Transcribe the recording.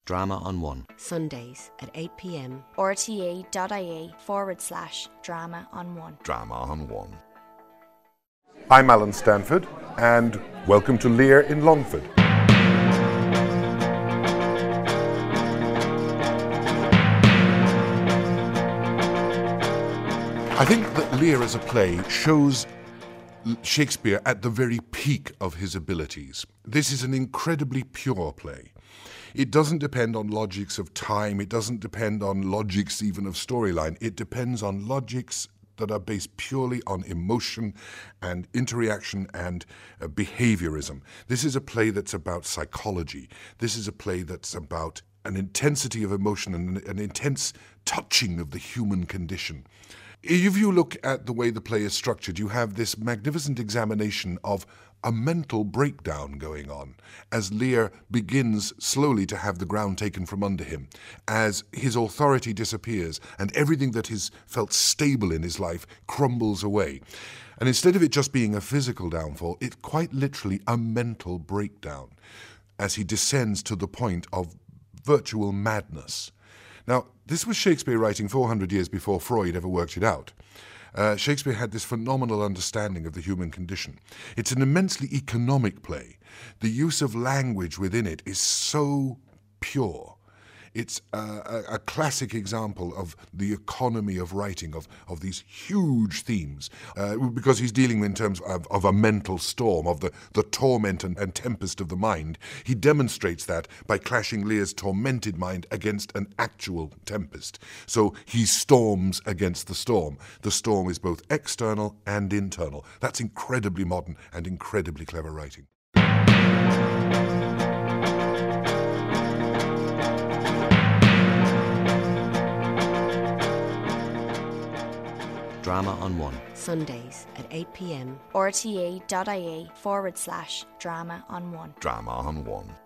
Drama on One. Sundays at 8 p.m. rte.ie/drama on one. Drama on One. I'm Alan Stanford, and welcome to Lear in Longford. I think that Lear as a play shows Shakespeare at the very peak of his abilities. This is an incredibly pure play. It doesn't depend on logics of time, it doesn't depend on logics even of storyline. It depends on logics that are based purely on emotion and interreaction and behaviorism. This is a play that's about psychology. This is a play that's about an intensity of emotion and an intense touching of the human condition. If you look at the way the play is structured, you have this magnificent examination of a mental breakdown going on as Lear begins slowly to have the ground taken from under him, as his authority disappears and everything that is felt stable in his life crumbles away. And instead of it just being a physical downfall, it's quite literally a mental breakdown as he descends to the point of virtual madness. Now, this was Shakespeare writing 400 years before Freud ever worked it out. Shakespeare had this phenomenal understanding of the human condition. It's an immensely economic play. The use of language within it is so pure. It's a classic example of the economy of writing, of these huge themes, because he's dealing in terms of a mental storm, of the torment and tempest of the mind. He demonstrates that by clashing Lear's tormented mind against an actual tempest. So he storms against the storm. The storm is both external and internal. That's incredibly modern and incredibly clever writing. Drama on One. Sundays at 8 p.m. rte.ie/drama on one. Drama on One.